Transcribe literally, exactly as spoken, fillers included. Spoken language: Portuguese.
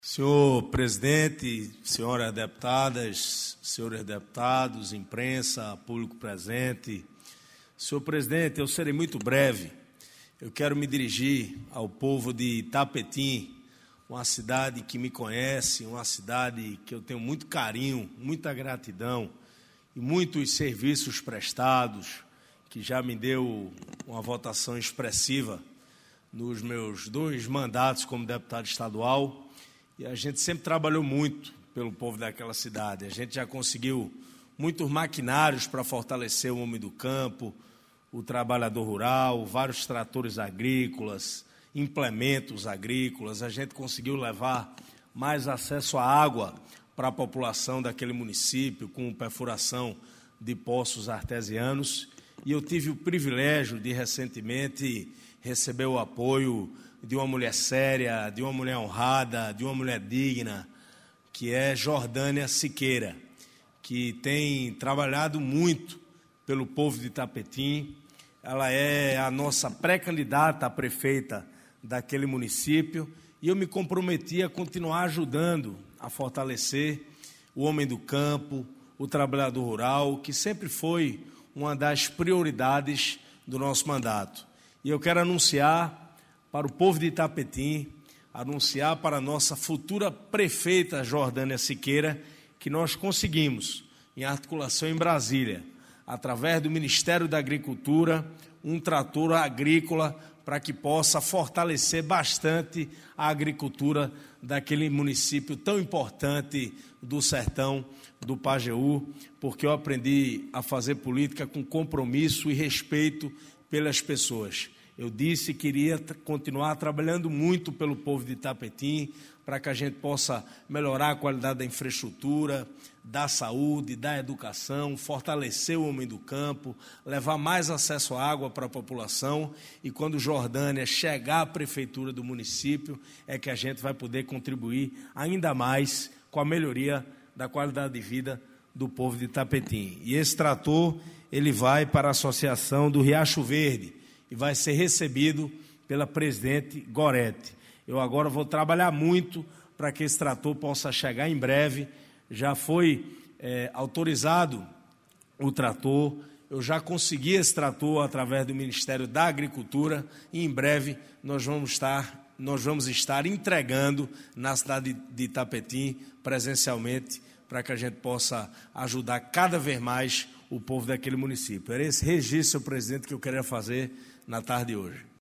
Senhor presidente, senhoras deputadas, senhores deputados, imprensa, público presente. Senhor presidente, eu serei muito breve. Eu quero me dirigir ao povo de Itapetim, uma cidade que me conhece, uma cidade que eu tenho muito carinho, muita gratidão e muitos serviços prestados, que já me deu uma votação expressiva nos meus dois mandatos como deputado estadual. E a gente sempre trabalhou muito pelo povo daquela cidade. A gente já conseguiu muitos maquinários para fortalecer o homem do campo, o trabalhador rural, vários tratores agrícolas, implementos agrícolas. A gente conseguiu levar mais acesso à água para a população daquele município, com perfuração de poços artesianos. E eu tive o privilégio de, recentemente, receber o apoio de uma mulher séria, de uma mulher honrada, de uma mulher digna, que é Jordânia Siqueira, que tem trabalhado muito pelo povo de Itapetim. Ela é a nossa pré-candidata a prefeita daquele município e eu me comprometi a continuar ajudando a fortalecer o homem do campo, o trabalhador rural, que sempre foi uma das prioridades do nosso mandato. E eu quero anunciar para o povo de Itapetim, anunciar para a nossa futura prefeita Jordânia Siqueira, que nós conseguimos, em articulação em Brasília, através do Ministério da Agricultura, um trator agrícola para que possa fortalecer bastante a agricultura daquele município tão importante do sertão do Pajeú, porque eu aprendi a fazer política com compromisso e respeito pelas pessoas. Eu disse que iria continuar trabalhando muito pelo povo de Itapetim, para que a gente possa melhorar a qualidade da infraestrutura, da saúde, da educação, fortalecer o homem do campo, levar mais acesso à água para a população. E quando Jordânia chegar à prefeitura do município, é que a gente vai poder contribuir ainda mais com a melhoria da qualidade de vida do povo de Itapetim. E esse trator, ele vai para a Associação do Riacho Verde, e vai ser recebido pela presidente Gorete. Eu agora vou trabalhar muito para que esse trator possa chegar em breve. Já foi é, autorizado o trator, eu já consegui esse trator através do Ministério da Agricultura e em breve nós vamos estar, nós vamos estar entregando na cidade de Itapetim presencialmente para que a gente possa ajudar cada vez mais o povo daquele município. Era esse registro, senhor presidente, que eu queria fazer na tarde de hoje.